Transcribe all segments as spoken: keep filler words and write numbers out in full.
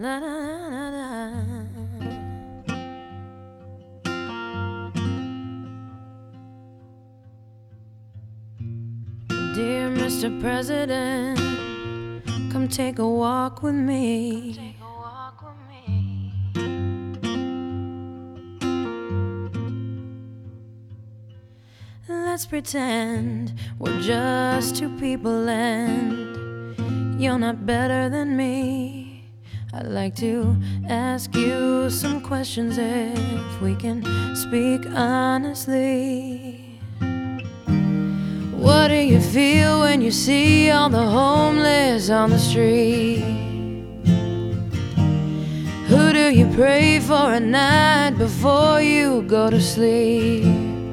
La, la, la, la. Dear Mister President, come take a walk with me. Take a walk with me. Let's pretend we're just two people and you're not better than me. I'd like to ask you some questions if we can speak honestly. What do you feel when you see all the homeless on the street? Who do you pray for at night before you go to sleep?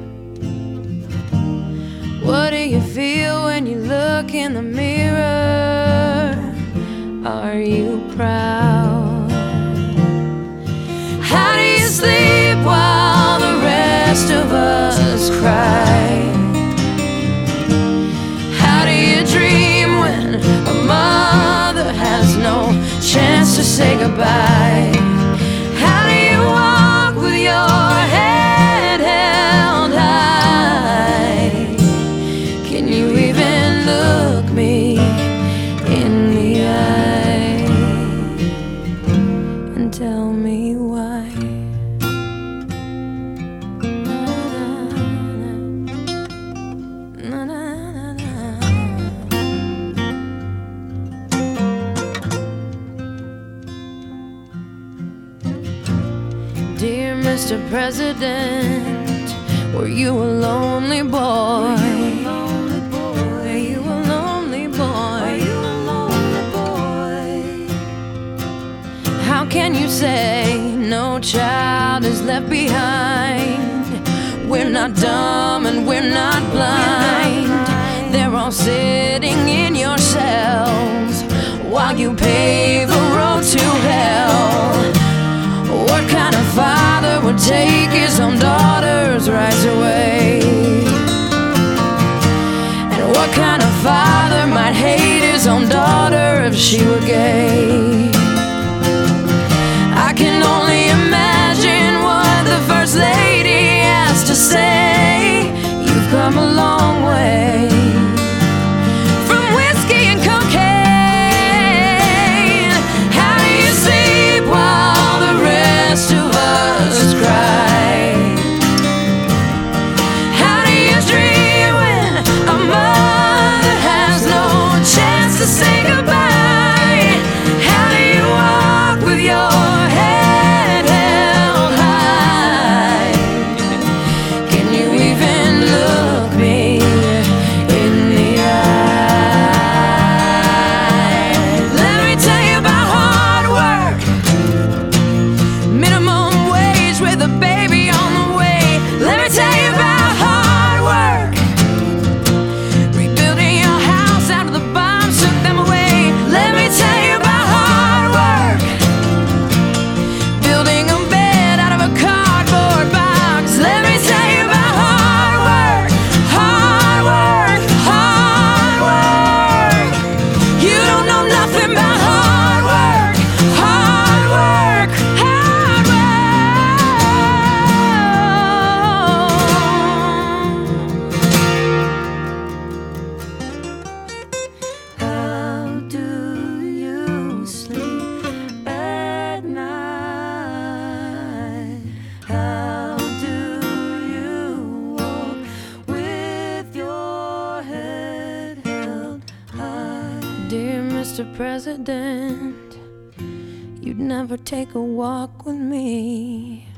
What do you feel when you look in the mirror? Are you proud? How do you sleep while the rest of us cry? How do you dream when a mother has no chance to say goodbye? How do you walk with your head held high? Can you even look me in the eye and tell me why? Na, na, na, na. Dear Mister President, were you a lonely boy? Were you a lonely boy? Were you a lonely boy? How can you say no child is left behind? We're not dumb and we're not blind. They're all sitting in your cells while you pave a road to hell. What kind of father would take his own daughter's rights away? And what kind of father might hate his own daughter if she were gay? I can only imagine what the First Lady has to say. You've come a long way from whiskey and cocaine. How do you sleep while the rest of us cry? How do you dream when a mother has no chance to say goodbye? How do you walk with your head held high? Can you even look me in the eye? Let me tell you about hard work, minimum wage with a baby on the way. Let me tell you about hard work, rebuilding your house after the bombs took them away. Let me tell you about hard work, building a bed out of a cardboard box. Let me tell you about hard work, hard work, hard work. You don't know nothing about hard work, hard work, hard work. How do you sleep at night? How do you walk with your head held high? Dear Mister President, you'd never take a walk with me.